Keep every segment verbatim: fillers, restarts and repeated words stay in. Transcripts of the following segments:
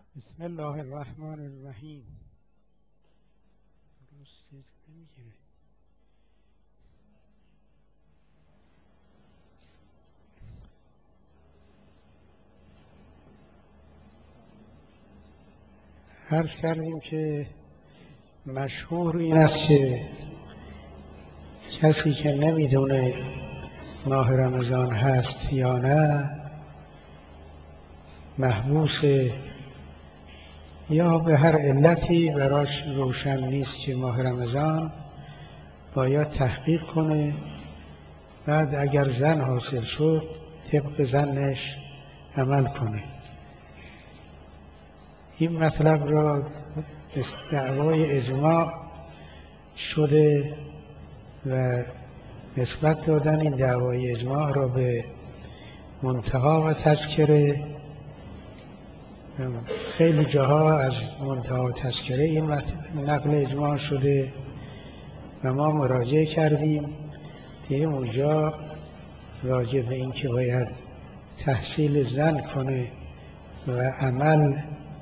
بسم الله الرحمن الرحیم. درست نمیگیره. عرض کردیم که مشهور این است که کسی که نمیدونه ماه رمضان هست یا نه محبوس، یا به هر علتی براش روشن نیست که ماه رمضان باید تحقیق کنه، بعد اگر زن حاصل شد طبق زنش عمل کنه. این مطلب را دعوای اجماع شده و نسبت دادن این دعوای اجماع را به منتها و تذکره. خیلی جاها از منتها و تذکره این نقل اجماع شده و ما مراجعه کردیم که اونجا راجع به این که باید تحصیل زن کنه و عمل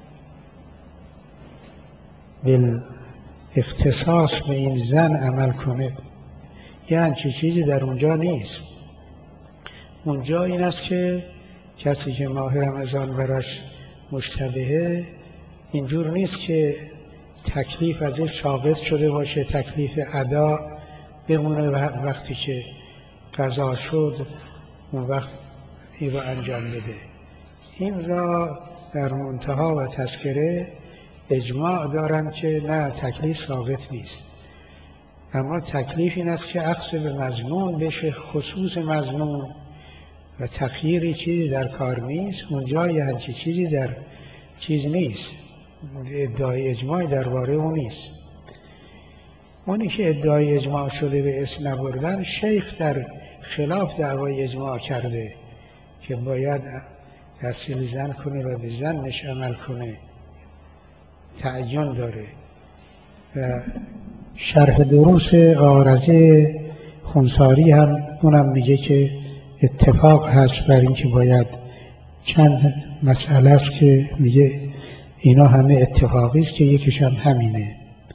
بالاختصاص به این زن عمل کنه، یه همچین چیزی در اونجا نیست. اونجا این است که کسی که ماه رمضان براش مشتبهه اینجور نیست که تکلیف ازش ثابت شده باشه، تکلیف ادا بمونه و وقتی که قضا شد اون وقت این رو انجام بده. این را در منتها و تذکره اجماع دارن که نه، تکلیف ثابت نیست، اما تکلیف این است که اخذ به مظنون بشه، خصوص مظنون و تغییری چیزی در کار نیست. اونجا یه همچین چیزی در چیز نیست، ادعای اجماعی درباره اون نیست. اونی که ادعای اجماع شده به اسم نبردن، شیخ در خلاف دعوای اجماع کرده که باید تحصیل زن کنه و به زنش عمل کنه، تعین داره. و شرح دروس عارضی خونساری هم اونم میگه که اتفاق هست بر این که باید چند مسئله است که میگه اینا همه اتفاقی است که یکیش هم همینه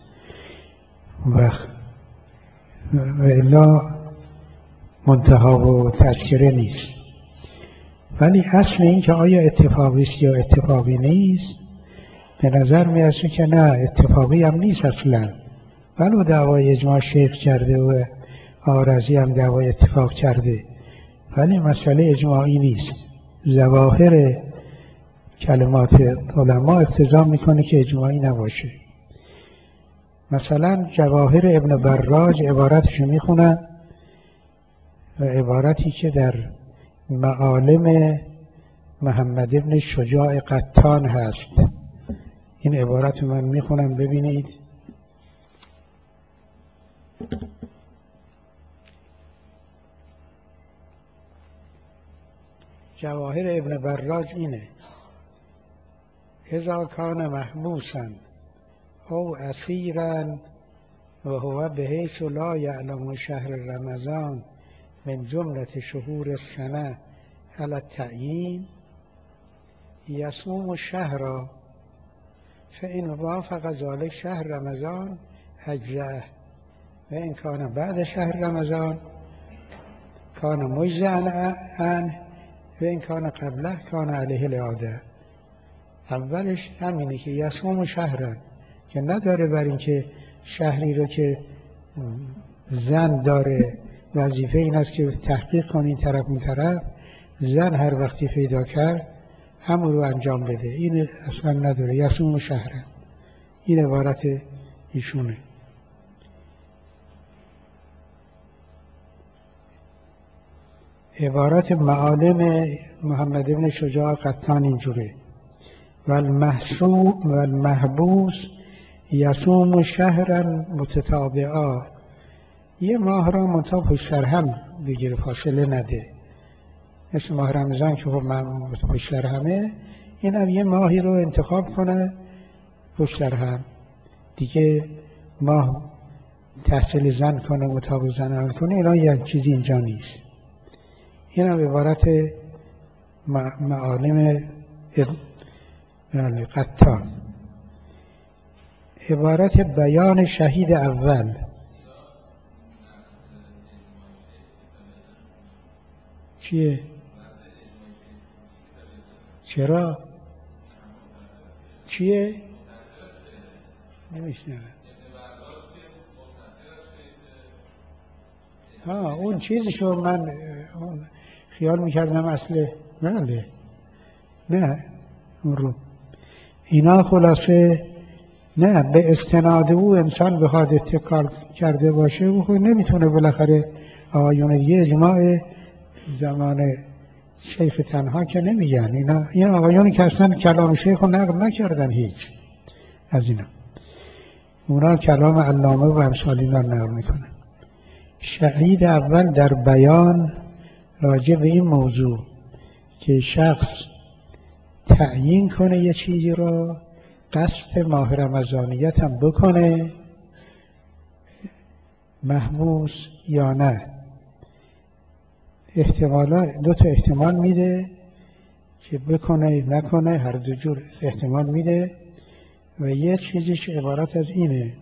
و و الا منتها و تذکره نیست. ولی اصل این که آیا اتفاقی است یا اتفاقی نیست به نظر میرسه که نه، اتفاقی هم نیست اصلا. ولو دعوای اجماع شیخ کرده و عارضی هم دعوای اتفاق کرده، ولی مسئله اجماعی نیست. ظواهر کلمات علما اقتضا میکنه که اجماعی نباشه. مثلا جواهر ابن براج عبارتش میخونن و عبارتی که در معالم محمد ابن شجاع قطان هست، این عبارت من میخونم ببینید. جواهر ابن براج اینه: اذا کان محبوسا او اسیرا و هو بحیث لا یعلم شهر رمضان من جملة شهور السنه علی التعیین یصوم الشهر فإن وافق ذلك شهر رمضان اجزأه و این کان بعد شهر رمضان کان مجزئا عنه و این کان قبله کان علیه الاعاده. اولش همینه که یصوم شهرن، که نداره بر این که شهری رو که زن داره وظیفه این است که تحقیق کنه این طرف اون طرف، زن هر وقتی پیدا کرد همون رو انجام بده، این اصلا نداره. یصوم شهرن، این عبارت ایشونه. عبارت معالم محمد ابن شجاع قطان اینجوره: و المحسوب و المحبوس یصوم شهرا متتابعا، یه ماه را منطقه پشت سر هم بگیره، فاصله نده، مثل ماه رمضان که پشت سر همه، این هم یه ماهی رو انتخاب کنه پشت سر هم دیگه، ماه تحصیل زن کنه، مطابق زن عمل کنه، اینا یک چیزی اینجا نیست. این هم عبارت معالم بله قطان. عبارت بیان شهید اول. چیه؟ چرا؟ چیه؟ نمیشنم. ها اون چیزشو من اون خیال میکردم اصله. بله نه اون رو اینا خلاصه نه به استناد او انسان بخواد اتکال کرده باشه او خود نمیتونه. بالاخره آقایون دیگه اجماع زمان شیخ تنها که نمیگن. اینا این آقایونی که اصلا کلام شیخ رو نقل نکردن هیچ از اینا، اونا کلام علامه و امثال اینا نقل میکنن. شهید اول در بیان راجع به این موضوع که شخص تعیین کنه یه چیزی رو، قصد ماه رمضانیت هم بکنه محبوس یا نه. احتمالا دو تا احتمال میده که بکنه نکنه، هر دو جور احتمال میده. و یه چیزش عبارت از اینه: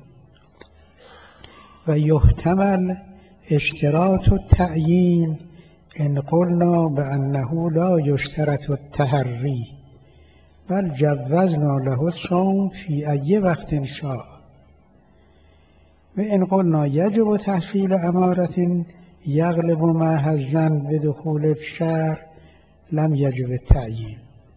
و یحتمل اشتراط التعیین ان قلنا بانه لا یشترط التحری بل جوزنا له الصوم فی ای وقت شاء و ان قلنا یجب تحصیل امارة یغلب معها الظن بدخول الشهر لم یجب التعیین.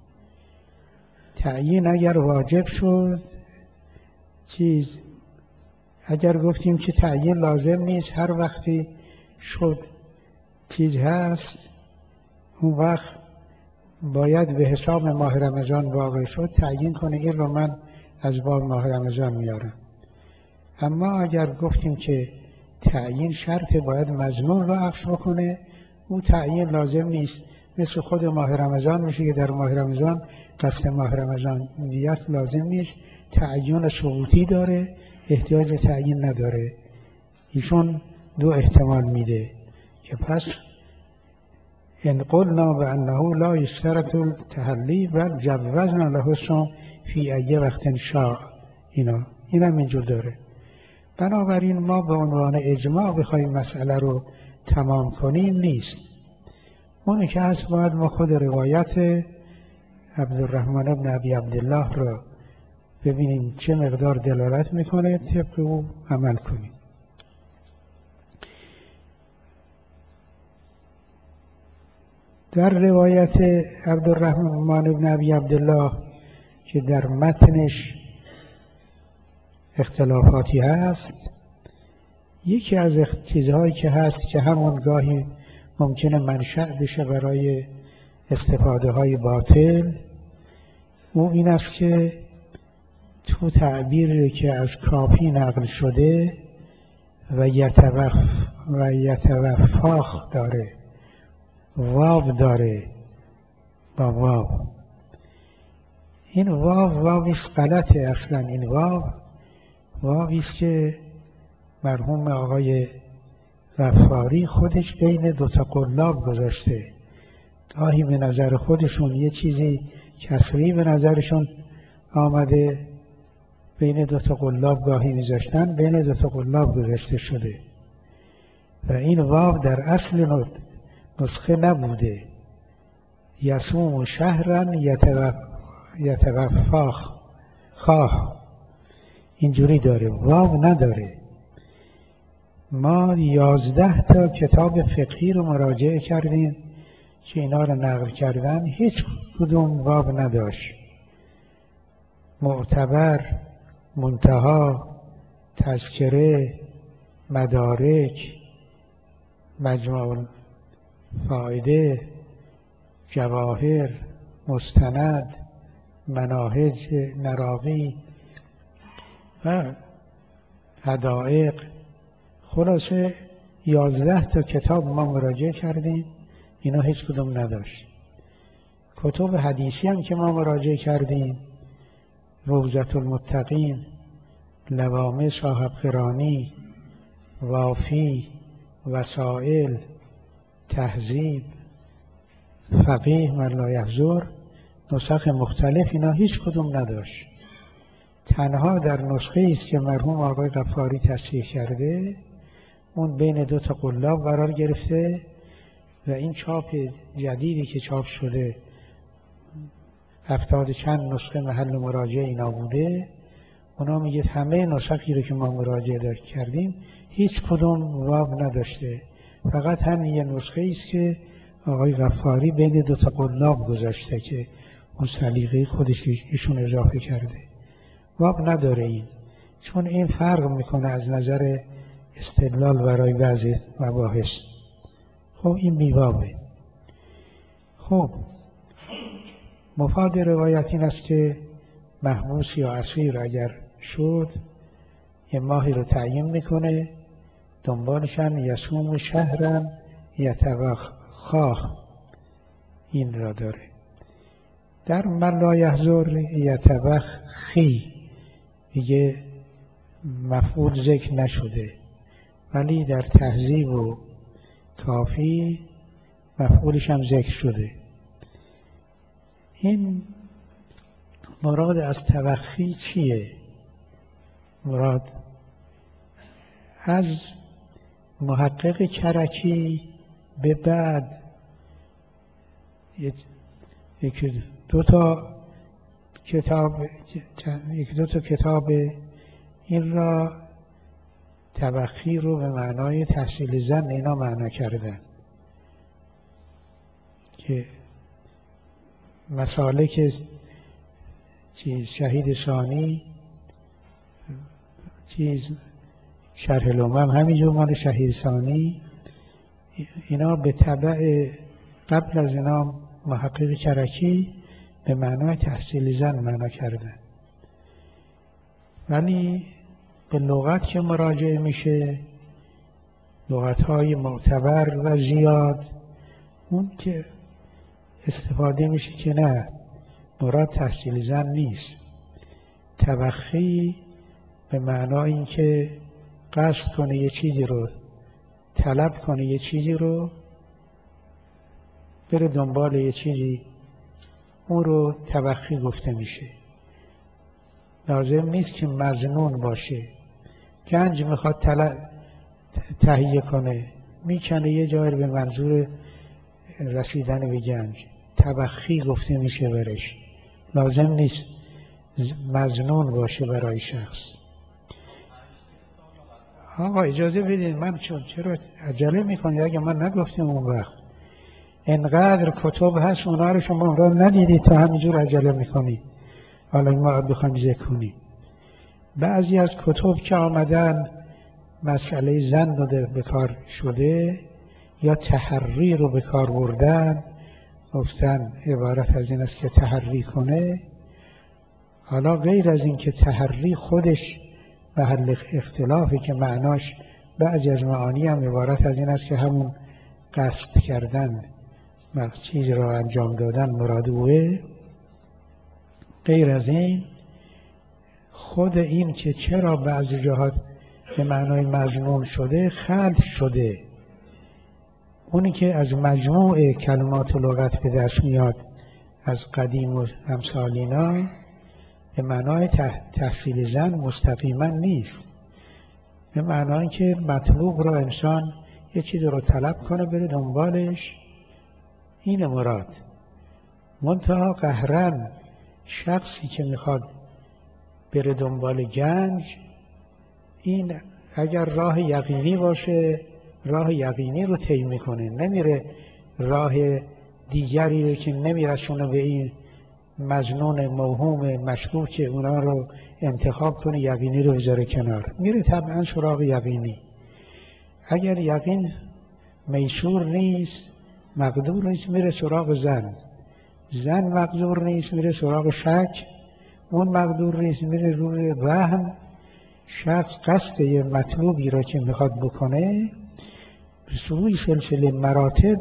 تعیین اگر واجب شد چیز، اگر گفتیم که تعیین لازم نیست، هر وقتی شد چیز هست، اون وقت باید به حساب ماه رمضان واقع شد تعیین کنه این رو من از باب ماه رمضان میارم. اما اگر گفتیم که تعیین شرط باید مضمون رو عکس بکنه، اون تعیین لازم نیست. مثل خود ماه رمضان میشه که در ماه رمضان قصد ماه رمضان نیت لازم نیست، تعیین ثبوتی داره، احتیاج به تعیین نداره. ایشون دو احتمال میده که پس ان قلنا بانه لا یشترط التحلی بل جوزنا له الصوم فی ای وقت شاء. اینا اینم اینجور داره. بنابراین ما به عنوان اجماع بخوایم مسئله رو تمام کنیم نیست. اونی که هست باید ما خود روایت عبدالرحمن ابن ابی عبدالله رو ببینیم چه مقدار دلالت میکنه، طبق او عمل کنیم. در روایت عبدالرحمن ابن ابی عبدالله که در متنش اختلافاتی هست، یکی از چیزهایی که هست که همون گاهی ممکنه منشأ بشه برای استفاده های باطل، او این است که تو تعبیری که از کافی نقل شده و یتوف و یتوفاخ داره، واو داره با واو. این واو واویست غلطه. اصلا این واو واویست که مرحوم آقای غفاری خودش بین دوتا قلاب گذاشته. گاهی به نظر خودشون یه چیزی کسری به نظرشون آمده، بین دوتا قلاب گاهی میذاشتن، بین دوتا قلاب گذاشته شده و این واو در اصل نسخه نبوده. یصوم شهرا یتوفاخ خواه اینجوری داره، واو نداره. ما یازده تا کتاب فقهی رو مراجعه کردیم که اینا رو نقل کردن، هیچ کدوم واو نداشت. معتبر، منتها، تذکره، مدارک، مجموع فایده، جواهر، مستند، مناهج نراقی و حدائق، خلاصه یازده تا کتاب ما مراجعه کردیم، اینا هیچ کدوم نداشت. کتب حدیثی هم که ما مراجعه کردیم، روضة المتقین، لوامع صاحب قرانی، وافی، وسائل، تهذیب، فقیه من لا یحضر، نسخ مختلف اینا هیچ کدوم نداشت. تنها در نسخه است که مرحوم آقای غفاری تصحیح کرده، اون بین دو تا قلاب قرار گرفته و این چاپ جدیدی که چاپ شده هفتاد چند نسخه محل مراجعه اینا بوده. اونا میگه همه نسخی رو که ما مراجعه کردیم هیچ کدوم واو نداشته، فقط همین یه نسخه است که آقای غفاری بین دو تا قلاب گذاشته که اون سلیقه خودش ایشون اضافه کرده. واو نداره این، چون این فرق میکنه از نظر استدلال برای بعضی مباحث. خب این بیوابه. خب مفاد روایت این است که محبوس یا اسیر اگر شد یه ماهی رو تعیین میکنه، دنبالشن یصوم شهرن یتوخاه این را داره. در من لا یحضر یتوخی دیگه مفعول ذکر نشده، ولی در تهذیب و کافی مفعولش هم ذکر شده. این مراد از توخی چیه؟ مراد از محقق کرکی به بعد یک دو تا کتاب یک دو تا کتاب این را توخی رو به معنای تحصیل زن اینا معنا کردن که مسالک چیز شهید ثانی چیز شرح الامم همینجور مال شهید ثانی اینا به تبع قبل از اینا محقق کرکی به معنای تحصیل زن معنا کردن، ولی به لغت که مراجعه میشه لغت‌های معتبر و زیاد اون که استفاده میشه که نه مراد تحصیل زن نیست. توخی به معنای این که قصد کنه یه چیزی رو، طلب کنه یه چیزی رو، بره دنبال یه چیزی، اون رو توخی گفته میشه. لازم نیست که مظنون باشه. گنج میخواد تهیه کنه میکنه یه جای به منظور رسیدن به گنج، توخی گفته میشه برش. لازم نیست مظنون باشه برای شخص. آقا اجازه بدید من چون چرا عجله میکنید؟ اگه من نگفتم اون وقت انقدر کتب هست اونا رو شما را ندیدید تا همینجور عجله میکنید. حالا ما بخوایم ذکر کنیم بعضی از کتب که آمدن مسئله زن رو به کار شده یا تحری رو به کار بردن، گفتن عبارت از این است که تحری کنه. حالا غیر از این که تحری خودش محل اختلافی که معناش بعضی از معانی هم عبارت از این است که همون قصد کردن چیز را انجام دادن مراد اوه. غیر از این خود این که چرا بعضی جاهات به معنای مضمون شده خلط شده، اونی که از مجموع کلمات و لغت به دست میاد از قدیم و امثال اینا به معنای تحصیل زن مستقیما نیست، به معنای که مطلوب را انسان یه چیز رو طلب کنه بره دنبالش، این مراد. منتها قهرن شخصی که میخواد بره دنبال گنج، این اگر راه یقینی باشه راه یقینی رو طی میکنه، نمیره راه دیگری رو که نمیرسونه به این مظنون موهوم مشکوک اونا رو انتخاب کنه، یقینی رو بذاره کنار، میره طبعا سراغ یقینی. اگر یقین میسور نیست مقدور نیست میره سراغ زن، زن مقدور نیست میره سراغ شک، اون مقدور نیست میره روی وهم. شخص قصد یه مطلوبی را که میخواد بکنه به سوی سلسله مراتب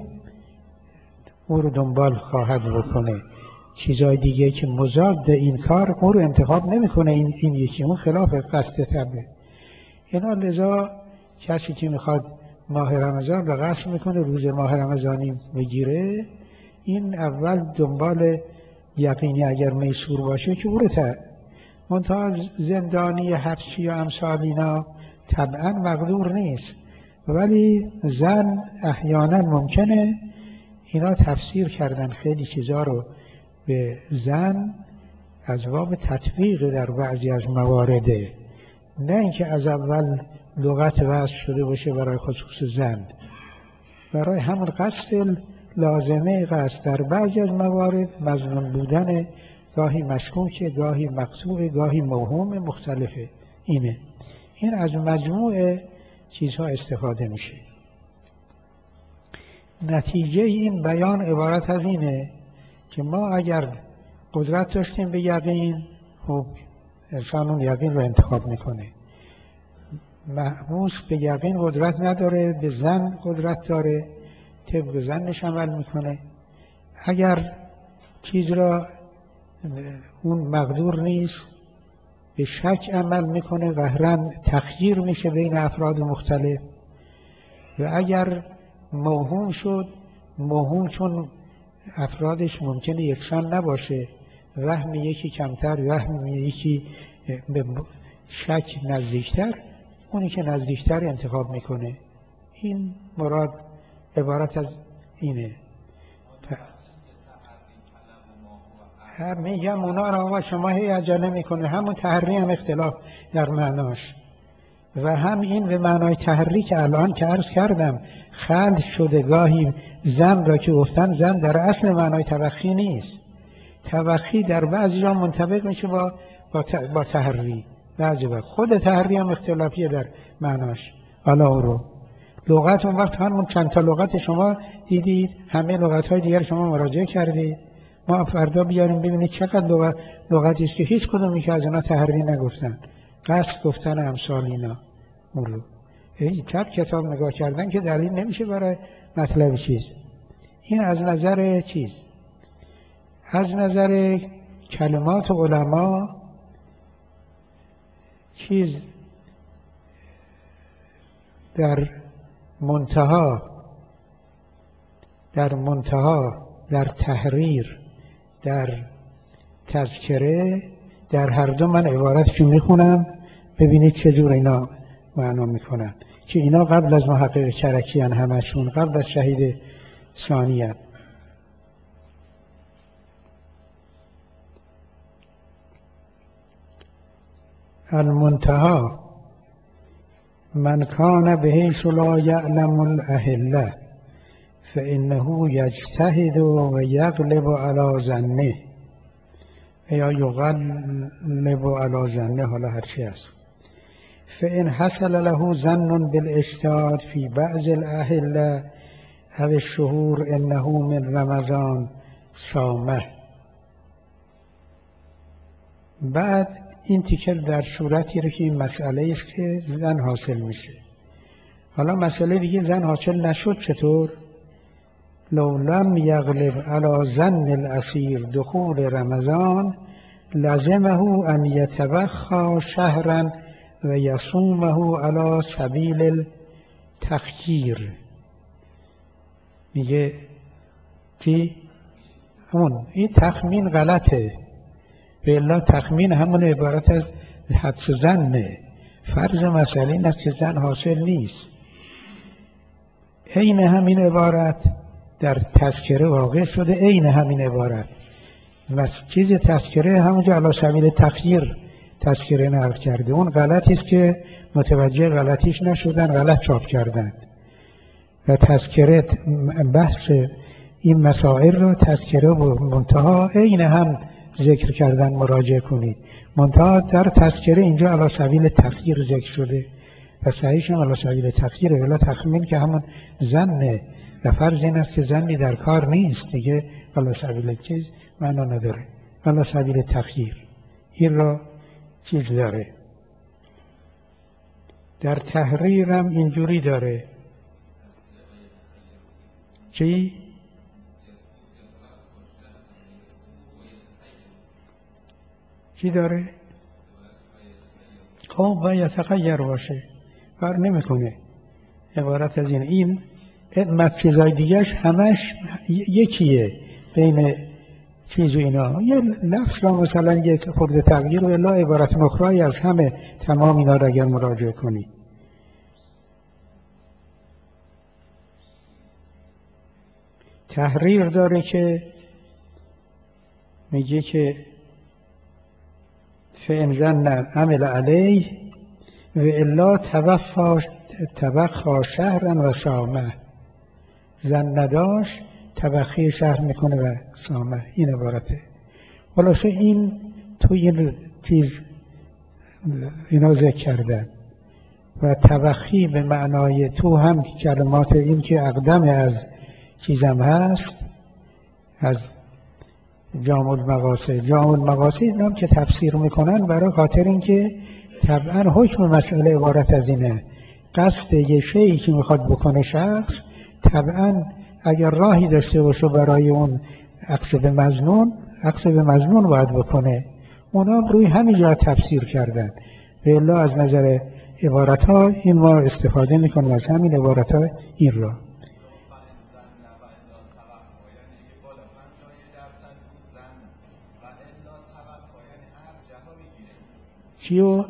او رو دنبال خواهد بکنه، چیزای دیگه که مضاد این کار او رو انتخاب نمیکنه، این این یکی اون خلاف قصد طبعه. اینا لذا کسی که میخواد ماه رمضان را قصد میکنه روز ماه رمضانی بگیره، این اول دنبال یقینی اگر میسور باشه که ورته. منتها زندانی حبسی و امثال اینا طبعا مقدور نیست، ولی زن احیانا ممکنه اینا تفسیر کردن خیلی چیزا رو به زن از باب تطبیق در بعضی از موارده، نه اینکه از اول لغت وضع شده باشه برای خصوص زن، برای همون قصد لازمه قصد در بعضی از موارد مظنون بودن، گاهی مشکوکه، گاهی مقطوع، گاهی موهوم، مختلفه. اینه این از مجموع چیزها استفاده میشه. نتیجه این بیان عبارت از اینه که ما اگر قدرت داشتیم به یقین، خب انسان اون یقین رو انتخاب میکنه. محبوس به یقین قدرت نداره، به زن قدرت داره، طبق زنش عمل میکنه. اگر چیز را اون مقدور نیست به شک عمل میکنه، قهرن تخییر میشه بین افراد مختلف. و اگر موهوم شد، موهوم چون افرادش ممکنه یکسان نباشه، وهم یکی کمتر، وهم یکی به شک نزدیکتر، اونی که نزدیکتر انتخاب میکنه. این مراد عبارت از اینه. هر میگم اونا را آقا شما هی عجله میکنه، همون تحری هم اختلاف در معناش، و هم این به معنای تحری که الان که عرض کردم خلط شده. گاهی زن را که گفتن زن در اصل معنای توخی نیست، توخی در بعضی جا منطبق میشه با با تحری، بعضی وقت خود تحری هم اختلافیه در معناش. حالا او رو لغت اون وقت همون چند تا لغت شما دیدید، همه لغت های دیگر شما مراجعه کردید، ما فردا بیاریم ببینید چقدر لغت لغتی است که هیچ کدومی که از اینا تحری نگفتن، قصد گفتن امثال اینا. اون رو این چند کتاب نگاه کردن که دلیل نمیشه برای مطلب چیز. این از نظر چیز، از نظر کلمات علما چیز در منتها در منتها در تحریر، در تذکره، در هر دو من عبارتشو میخونم ببینید چه جور اینا معنا میکنن، که اینا قبل از محقق کرکی هن، همشون قبل از شهید ثانی هن. المنتها من کان بحیث لا یعلم الاهله فانه یجتهد و یغلب علی ظنه یا یغلب علی ظنه، حالا هر چی است. فان حصل له ظن بالاجتهاد فی بعض الاهله او الشهور انه من رمضان صامه. بعد این تیکل در صورتی رو که این مسئله است که زن حاصل میشه. حالا مسئله دیگه زن حاصل نشد چطور؟ لو لم یغلب علی ظن الاسیر دخول رمضان لزمه ان یتوخی شهرا و یصومه علی سبیل التخییر. میگه چی؟ همون این تخمین غلطه، به الا تخمین همون عبارت از حدس ظنه. فرض مسئله این است که زن حاصل نیست. عین همین عبارت در تذکره واقع شده، عین همین عبارت چیز تذکره همونجا علی سبیل تخییر تذکره نقل کرده. اون غلطی است که متوجه غلطیش نشدن، غلط چاپ کردن. و تذکره بحث این مسائل را تذکره و منتها عین هم ذکر کردن، مراجعه کنید. منتها در تذکره اینجا علی سبیل تخییر ذکر شده و صحیحش هم علی سبیل تخییره، ولی تخمین که همون ظنه و فرض این است که ظنی در کار نیست دیگه، علی سبیل چیز معنا نداره، علی سبیل تخییر. این را چیز داره. در تحریر هم اینجوری داره. چی؟ چی داره؟ خب باید تغییر باشه، کار نمیکنه. عبارت از این این چیزای دیگرش همش یکیه بین چیز و اینا، یه لفظ را مثلا یک خورده تغییر و الا عبارت نخرایی از همه تمام اینا را اگر مراجعه کنی. تحریر داره که میگه که فإن ظن عمل علیه و الا تبخا شهرا و سامه، زن نداشت تبخی شهر میکنه و سامه. این عبارته. خلاصه این تو این چیز اینا ذکر کردن و تبخی به معنای تو هم کلمات این که اقدم از چیزم هست، از جامع المقاصد. جامع المقاصد اینام که تفسیر میکنن برای خاطر اینکه طبعا حکم مسئله عبارت از اینه، قصد یه شیئی که میخواد بکنه شخص طبعا اگر راهی داشته باشه برای اون عقص به مظنون، عقص به مظنون باید بکنه. اونا روی همین جا تفسیر کردن. به الا از نظر عبارت ها این ما استفاده میکنیم از همین عبارت ها این را. چیو؟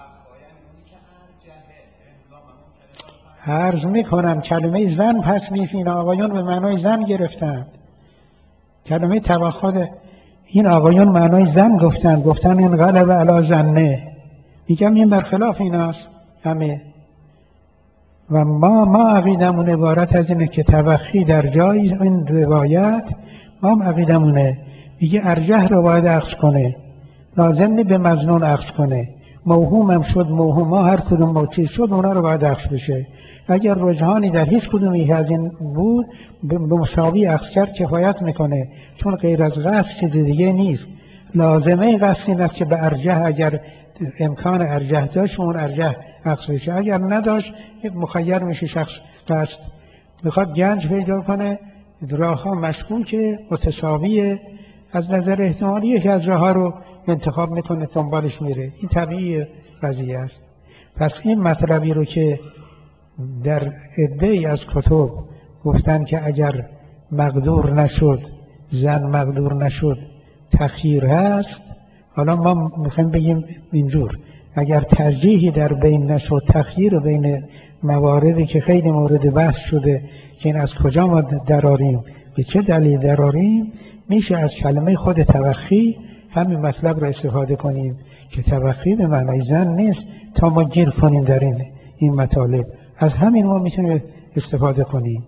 عرض میکنم کلمه زن پس نیست، این آقایون به معنای زن گرفتن. کلمه توخد این آقایون معنای زن گفتن، گفتن این غلب علی زنه. میگم این برخلاف ایناست همه. و ما ما عقیدمون عبارت از اینه که توخی در جای این روایت ما هم عقیدمونه میگه ارجح رو باید اخذ کنه، لازم نی به مظنون اخذ کنه. موهوم هم شد، موهوم ها هر کدوم موچیز شد اونا رو باید اخذ بشه. اگر رجحانی در هیچ کدومی از این بود به مساوی اخذ کرد کفایت میکنه، چون غیر از قصد چیز دیگه نیست. لازمه قصد این است که به ارجح اگر امکان ارجح داشت اون ارجح اخذ بشه، اگر نداشت مخیر میشه شخص. قصد میخواد گنج پیدا کنه، راه ها مشکوکه متساویه، از نظر احتمالی یکی از راه ها رو انتخاب میکنه دنبالش میره. این طبیعی قضیه است. پس این مطلبی رو که در عده‌ای از کتب گفتن که اگر مقدور نشد، زن مقدور نشد تخییر هست، حالا ما میخوایم بگیم اینجور اگر ترجیحی در بین نشد، تخییر بین مواردی که خیلی مورد بحث شده که این از کجا ما دراریم، به چه دلیل دراریم، میشه از کلمه خود توخی همین مطلب را استفاده کنیم که توخی به معنای زن نیست تا ما گیر کنیم در این این مطالب. از همین ما میتونیم استفاده کنیم.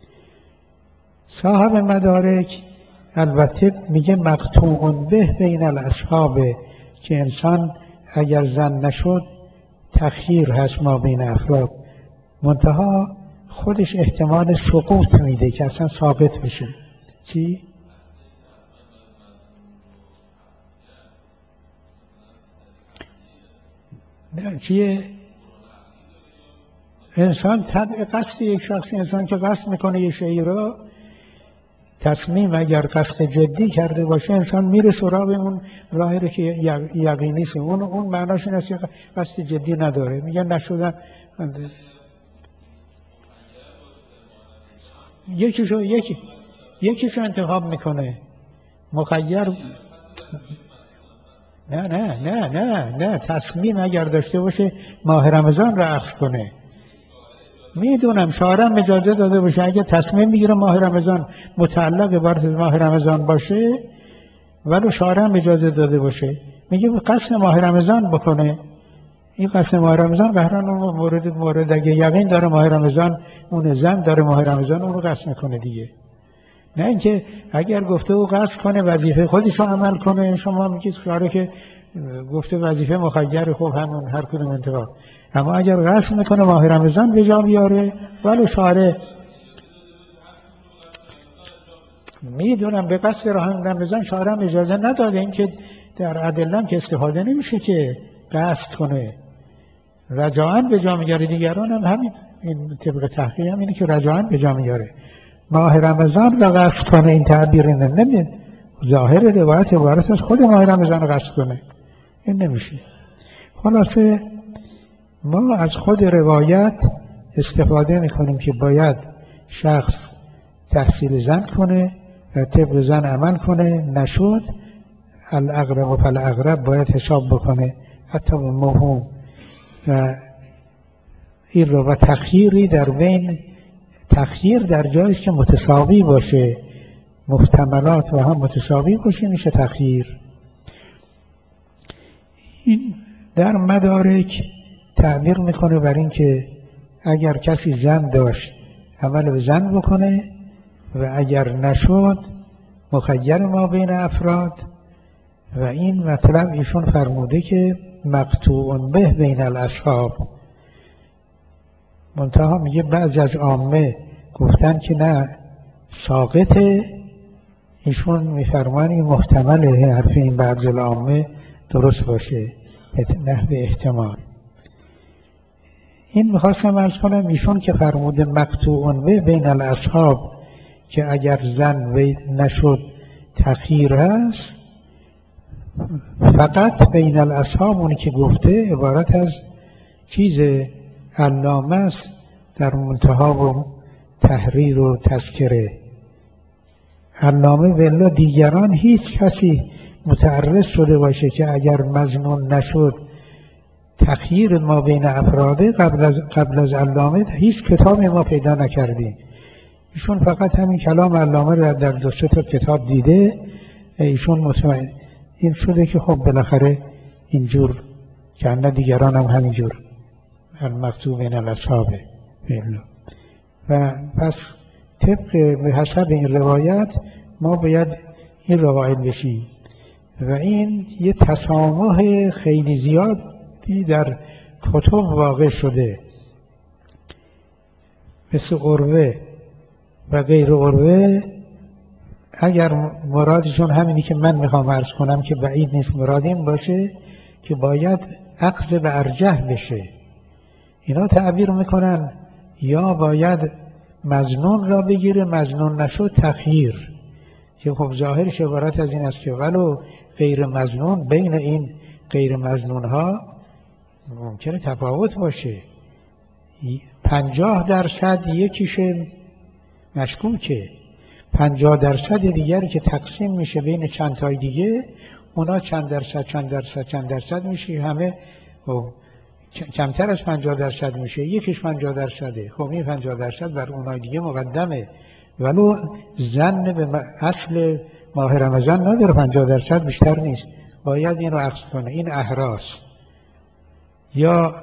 صاحب مدارک البته میگه مقطوع به بین الاصحاب، که انسان اگر زن نشد تخییر هست ما بین افراد، منتها خودش احتمال سقوط میده که اصلا ثابت بشه. چی؟ نه چیه؟ انسان طبع قصد یک شخص، انسان که قصد میکنه یه شیئی را، تصمیم اگر قصد جدی کرده باشه انسان میره سراغ اون راهی رو که یقینی است. اون اون معناش این است که قصد جدی نداره. میگن نشدن یکیشو یکی یکیشو انتخاب میکنه مخیر. نه نه نه نه نه تصمیم اگر داشته باشه ماه رمضان را اخذ کنه. میدونم شارع اجازه داده باشه اگه تصمیم میگیره ماه رمضان متعلق عبارت از ماه رمضان باشه، ولو شارع اجازه داده باشه، میگه قصد ماه رمضان بکنه. این قصد ماه رمضان قهران اون مورد مورد اگه یقین داره ماه رمضان، اون زن داره ماه رمضان، اون رو قصد میکنه دیگه. نه اینکه اگر گفته او قصد کنه وظیفه خودش رو عمل کنه، شما میگید شارع که گفته وظیفه مخیر، خب همون هر کدوم انتخاب. اما اگر قصد میکنه ماه رمضان به جا بیاره، ولو شارع میدونم به قصد رمضان شارع اجازه نداده، این که در ادله که استفاده نمیشه که قصد کنه، رجاعاً به جا میاره. دیگران هم همین، این طبق تحقیق هم اینه که رجاعاً به جا میاره. ماه رمضان را قصد کنه این تعبیر نمیده، ظاهر روایت عبارت از خود ماه رمضان را قصد کنه، این نمیشه. خلاصه ما از خود روایت استفاده میکنیم که باید شخص تحصیل زن کنه و طبق زن عمل کنه، نشد الاقرب و فالاقرب باید حساب بکنه حتی به موهوم و این رو. و تخییری در بین، تخییر در جایی که متساوی باشه، محتملات و هم متساوی باشه میشه تخییر. این در مدارک تعبیر میکنه بر این که اگر کسی زن داشت عمل به زن بکنه و اگر نشد مخیر ما بین افراد. و این مطلب ایشون فرموده که مقطوع به بین الاصحاب. منتها میگه بعضی از عامه گفتن که نه ساقطه، ایشون میفرمان این محتمله حرف این بعضی العامه درست باشه نحو احتمال. این میخواستم عرض کنم ایشون که فرموده مقطوع به بین الاصحاب که اگر زن نشد تخییر هست، فقط بین الاصحاب اونی که گفته عبارت از چیز علامه است در منتها و تحریر و تذکره. علامه ولا دیگران هیچ کسی متعرض شده باشه که اگر مظنون نشد تخییر ما بین افراده قبل از قبل از علامه هیچ کتابی ما پیدا نکردیم. ایشون فقط همین کلام علامه را در دو سه تا کتاب دیده، ایشون مطمئن این شده که خب بالاخره اینجور که نه دیگران هم همینجور المکتوب بین الاصحاب. و پس طبق به حسب این روایت ما باید این رو قائل بشیم. و این یه تسامح خیلی زیادی در کتب واقع شده، مثل عروه و غیر عروه. اگر مرادشون همینی که من میخوام عرض کنم که بعید نیست مراد این باشه که باید اخذ به ارجح بشه، اینا تعبیر میکنن یا باید مظنون را بگیره، مظنون نشد تخییر، که خب ظاهرش عبارت از این است که ولو غیر مظنون بین این غیر مظنون ها ممکنه تفاوت باشه، پنجاه درصد یکیش مشکوکه، پنجاه درصد دیگری که تقسیم میشه بین چند تای دیگه اونا چند درصد چند درصد چند درصد میشه، همه کمتر از پنجاه درصد میشه، یکیش پنجاه درصده. خب این پنجاه درصد بر اونای دیگه مقدمه، ولو زن به اصل ماه رمضان نداره پنجاه درصد بیشتر نیست، باید این رو عکس کنه. این احراس یا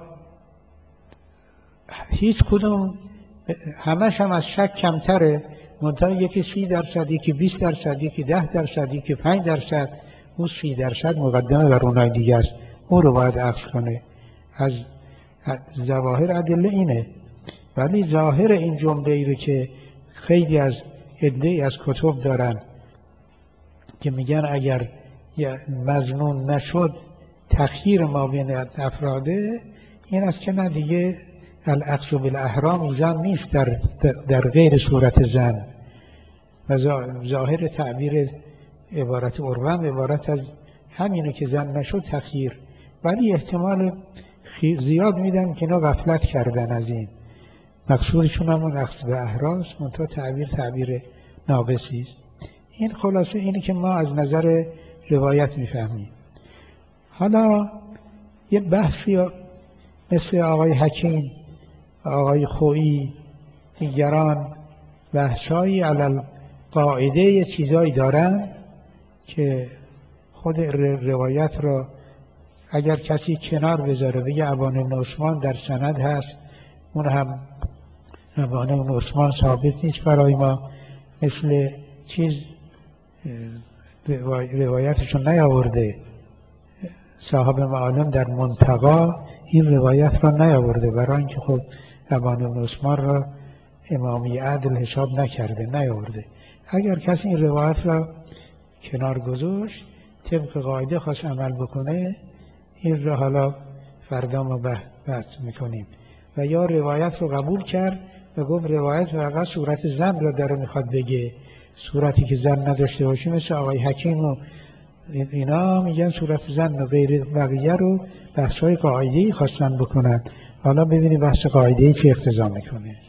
هیچ کدوم همش هم از شک کمتره، منتها یکی سی درصد، یکی بیست درصد، یکی ده درصد، یکی پنج درصد، اون سی درصد مقدمه بر اونای دیگه است، اون رو باید عکس کنه. از ظواهر ادله اینه. ولی ظاهر این جمله ای رو که خیلی از عده‌ای از کتب دارن که میگن اگر مظنون نشد تخییر ما بین افراده، این است که نه دیگه الاخذ بالاحرام زن نیست در, در غیر صورت زن. و ظاهر تعبیر عبارت عروه عبارت از همینه که زن نشد تخییر، ولی احتمال زیاد میدن که اینا غفلت کردن از این، مقصودشون همون اخذ به احراز، منتها تعبیر تعبیر ناقصی است. این خلاصه اینی که ما از نظر روایت میفهمیم. حالا یه بحثی مثل آقای حکیم، آقای خویی، دیگران بحثایی علی قاعده یه چیزایی دارن که خود روایت را اگر کسی کنار بذاره بگه ابان بن عثمان در سند هست، اون هم ابان بن عثمان ثابت نیست برای ما، مثل چیز روایتشون نیاورده، صاحب معالم در منتقا این روایت را نیاورده، برای اینکه خب ابان بن عثمان را امامی عدل حساب نکرده، نیاورده. اگر کسی این روایت را کنار گذاشت طبق قاعده خواست عمل بکنه، این را حالا فردا ما بحث میکنیم. و یا روایت رو قبول کرد و گفت روایت فقط صورت زن را داره میخواد بگه، صورتی که زن نداشته باشه، مثل آقای حکیم و اینا میگن صورت زن و غیر بقیه رو بحث‌های قاعده‌ای خواستن بکنن. حالا ببینید بحث قاعده‌ای چه اقتضا میکنه.